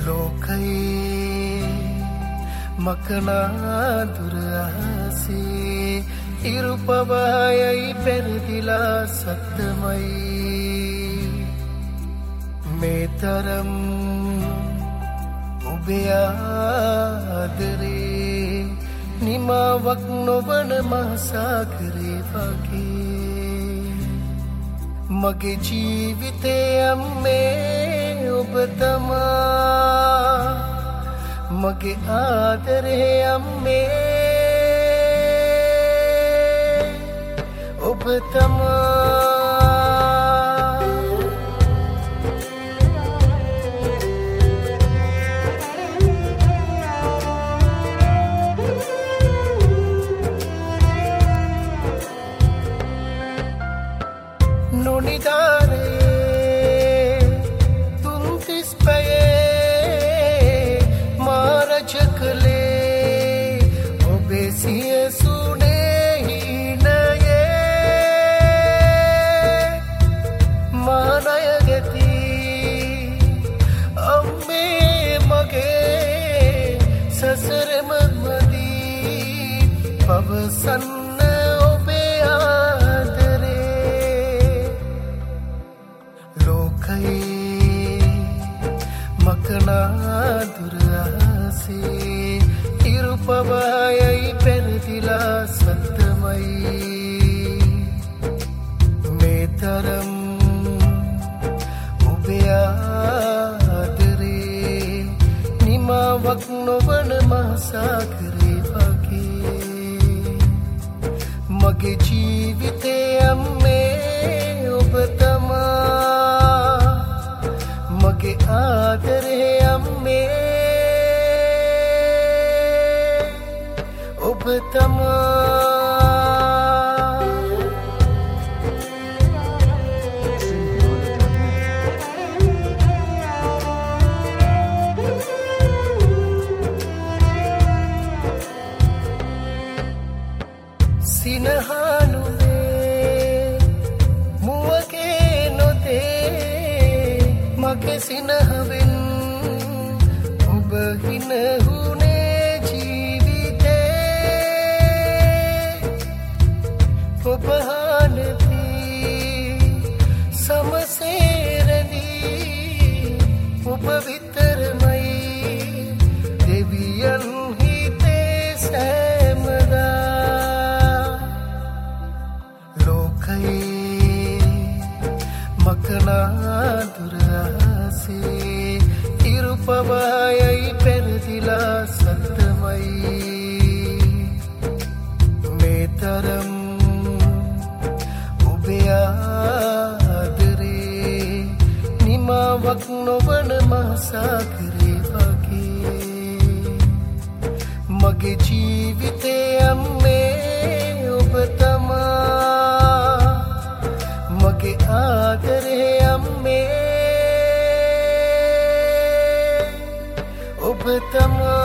ලෝකයේ මකනා දුර අහසේ ඉරුපවයයි පෙරදිලා සත්තමයි මේ තරම් ඔබේ ආදරේ නිමාවක් නොවන මහසාගරේ වගේ මගේ ජීවිතේ අම්මේ ඔබ තමා මගේ ආදරේ අම්මේ ඔබ තමා නොනිදාරේ තුන්තිස් පැයේ මාරජකලේ ඔබේ සියසුනේ හිනයේ මානයගති අම්මේ මගේ සසරම මදී පවසන්න මකනා දුර අහසේ ඉරුපවයයි පෙරදිලා සත්තමයි මේ තරම් ඔබේ ආදරේ නිමාවක් නොවන මහසාගරේ වගේ මගේ ජීවිතේ අම්මේ ඔබ තමා මගේ ආදරේ අම්මේ ඔබ තමා සිනහනුනේ මුවගේ නොදේ මගේ සිනහවෙන් ඔබ හිනහුනේ ජීවිතේ ඔබහානදී සමසේරදී ඔබ විතරමයි දෙවියන් හිතේ සෑමදා ලෝකයේ මකනා දුර අහසේ ඉරුපවයයි පෙරදිලා සත්තමයි මේ තරම් ඔබේ ආදරේ නිමාවක් නොවන මහසාගරේ වගේ මගේ ජීවිතේ අම්මේ ඔබ තමා මගේ ආදරේ අම්මේ ඔබ තමා